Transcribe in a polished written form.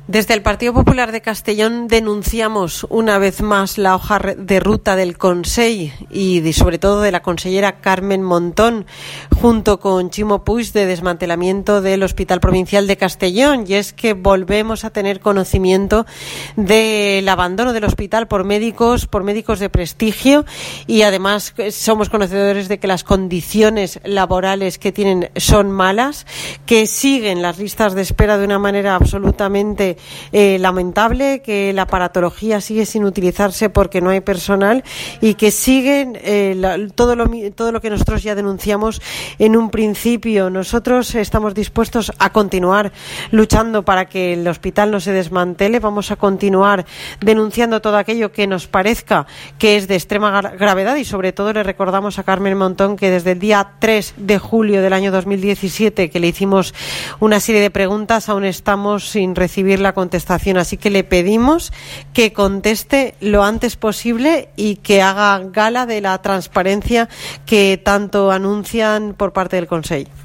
Desde el Partido Popular de Castellón denunciamos una vez más la hoja de ruta del Consell y sobre todo de la consellera Carmen Montón junto con Ximo Puig de desmantelamiento del Hospital Provincial de Castellón, y es que volvemos a tener conocimiento del abandono del hospital por médicos de prestigio, y además somos conocedores de que las condiciones laborales que tienen son malas, que siguen las listas de espera de una manera absolutamente lamentable, que la aparatología sigue sin utilizarse porque no hay personal y que siguen todo lo que nosotros ya denunciamos en un principio. Nosotros estamos dispuestos a continuar luchando para que el hospital no se desmantele. Vamos a continuar denunciando todo aquello que nos parezca que es de extrema gravedad, y sobre todo le recordamos a Carmen Montón que desde el día 3 de julio del año 2017 que le hicimos una serie de preguntas aún estamos sin recibir la contestación, así que le pedimos que conteste lo antes posible y que haga gala de la transparencia que tanto anuncian por parte del Consell.